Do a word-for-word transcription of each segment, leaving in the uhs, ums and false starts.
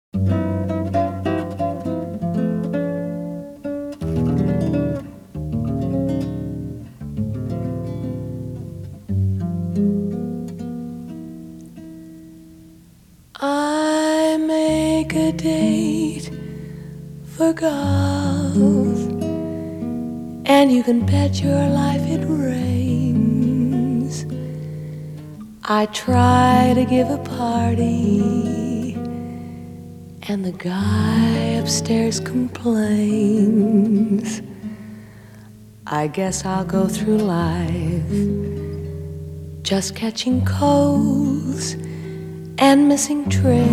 I make a date for golf, and you can bet your life it rains. I try to give a party, and the guy upstairs complains. I guess I'll go through life just catching colds and missing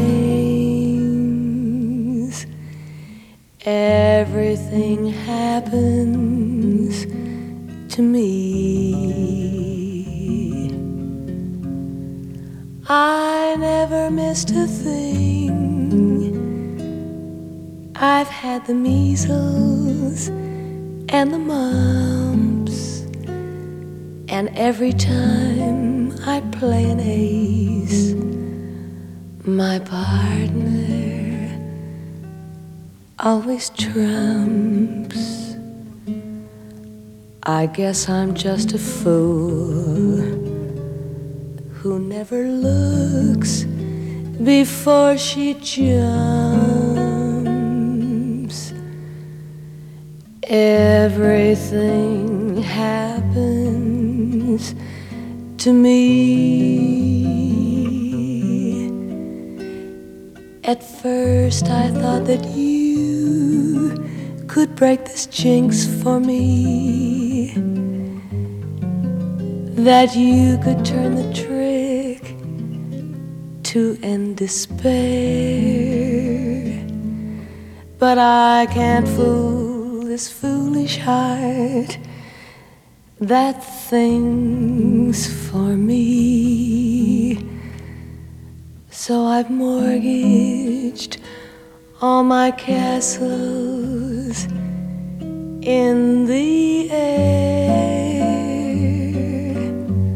trains. Everything happens to me. I never missed a thing. I've had the measles and the mumps, and every time I play an ace, my partner always trumps. I guess I'm just a fool who never looks before she jumps. Everything happens to me. At first I thought that you could break this jinx for me, that you could turn the trick to end despair. But I can't fool this foolish heart that thinks for me. So I've mortgaged all my castles in the air.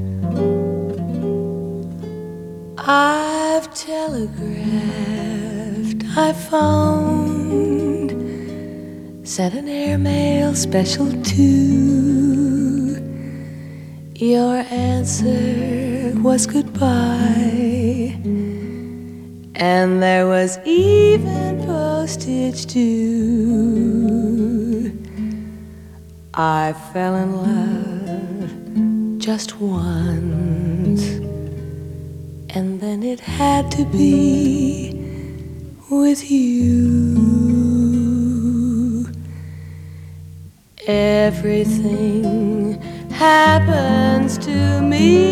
I've telegraphed, I phoned, sent an airmail special too. Your answer was goodbye, and there was even postage due. I fell in love just once, and then it had to be with you. Everything happens to me.